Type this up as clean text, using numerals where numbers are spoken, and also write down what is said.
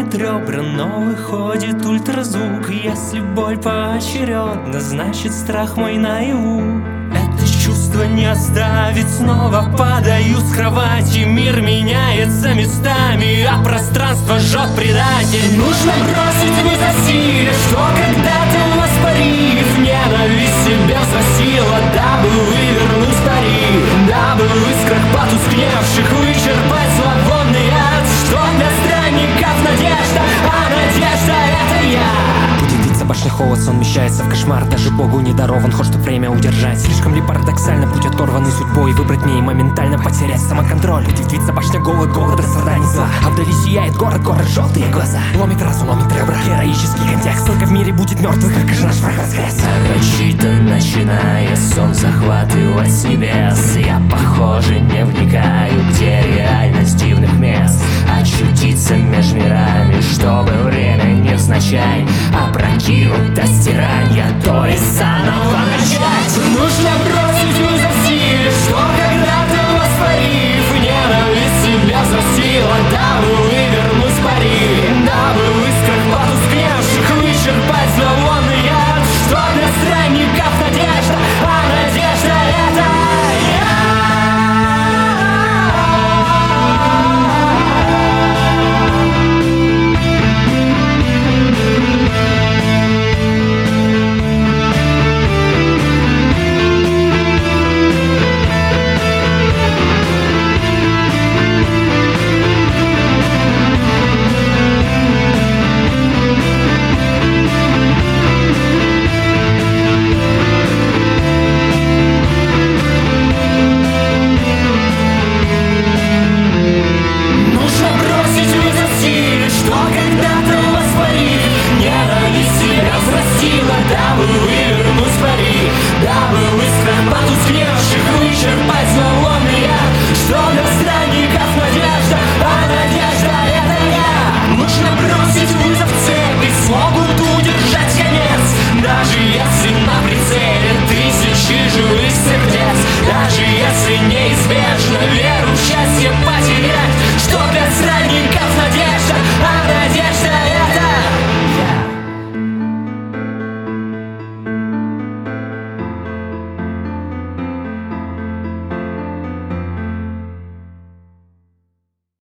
ломит ребра, но выходит ультразвук. Если боль поочередна, значит страх мой наяву. Это чувство не оставить, снова падаю с кровати. Мир меняется местами, а пространство жжет предатель. Нужно бросить вызов силе, что когда-то воспарив ненависть себя взрастила, дабы вывернуть пари, дабы в искрах потускневших вычерпать зловонный ад. Что для странников надежда, а надежда — это я. Будет длиться башня холод, сон вмещается в кошмар. Даже Богу не дарован ход, чтоб время удержать. Слишком ли парадоксально, путь оторванный судьбой, выбрать мне и моментально потерять самоконтроль. Будет длиться башня голода, страдания зла, а вдали сияет город, желтые глаза. Ломит разум, ломит ребра, героический контекст. Только в мире будет мертвых, как же наш враг воскрес. Нарочито начиная сон захватывать с небес, я, похоже, не вникаю, где реальность дивных мест. Очутиться меж мирами, чтобы время невзначай опрокинуть до стирания, то есть заново начать. Нужно бросить вызов силе, что когда-то воспарив ненависть себя взрастила, дабы вывернуть пари, дабы в искрах потускневших вычерпать зловонный яд. Что для странников надежда, а надежда — это я. Дабы вывернуть пари, дабы в искрах потускневших вычерпать зловонный яд. Что для странников надежда, а надежда — это я. Нужно бросить вызов цепи, смогут удержать конец. Даже если на прицеле тысячи живых сердец, даже если неизбежно